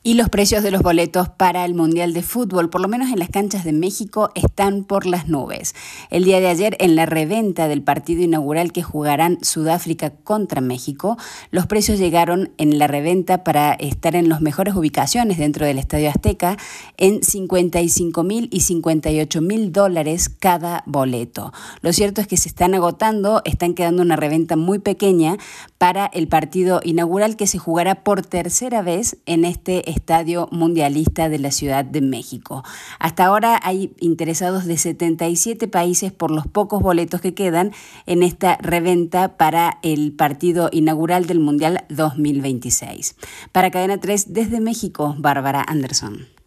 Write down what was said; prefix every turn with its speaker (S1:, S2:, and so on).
S1: Y los precios de los boletos para el Mundial de Fútbol, por lo menos en las canchas de México, están por las nubes. El día de ayer, en la reventa del partido inaugural que jugarán Sudáfrica contra México, los precios llegaron en la reventa para estar en las mejores ubicaciones dentro del Estadio Azteca en $55,000 y $58,000 cada boleto. Lo cierto es que se están agotando, están quedando una reventa muy pequeña para el partido inaugural que se jugará por tercera vez en este Estadio Mundialista de la Ciudad de México. Hasta ahora hay interesados de 77 países por los pocos boletos que quedan en esta reventa para el partido inaugural del Mundial 2026. Para Cadena 3, desde México, Bárbara Anderson.